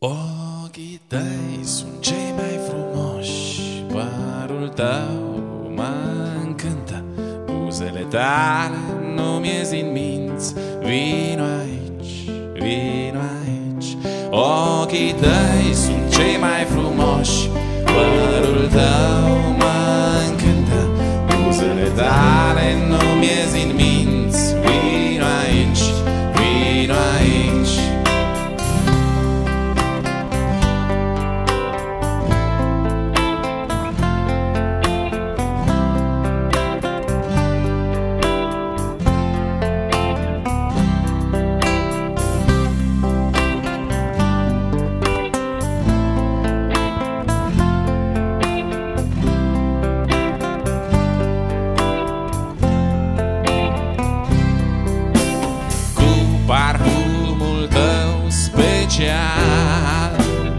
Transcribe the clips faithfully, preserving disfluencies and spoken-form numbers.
Ochii tăi sunt cei mai frumoși, părul tău mă încântă, buzele tale nu-mi ies din minți. Vino aici, vino aici. Ochii tăi sunt cei mai frumoși, părul tău mă încântă, buzele tale nu-mi ies din minți. Vino aici, vino aici. Parfumul tău special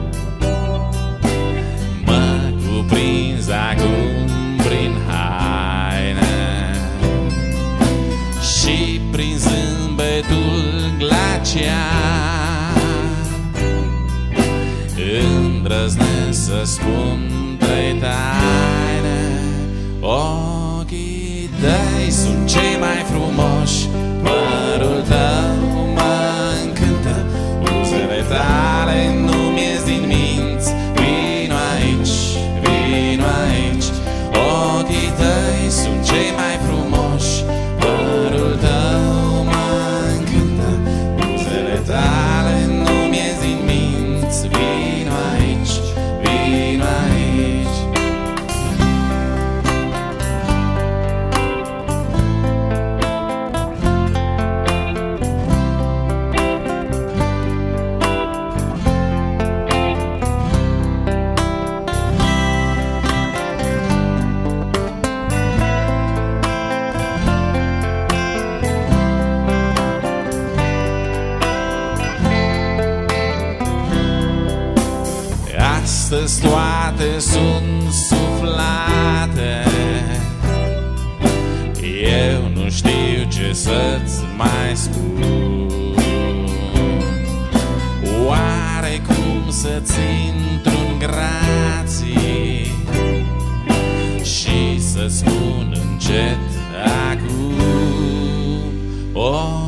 mă cuprinzi acum prin haine și prin zâmbetul glacial îndrăznesc să spun trei taine. Ochii tăi sunt cei mai frumoși, părul tău tale nu-mi ies din minți. Vino aici, vino aici. Ochii tăi sunt cei mai frumoși, părul tău mă încântă, buzele tale nu-mi ies din minți. Vino aici, vino aici. Astăzi toate sunt suflate, eu nu știu ce să-ți mai spun. Oare cum să-ți intru în grații și să spun încet acum? Oh,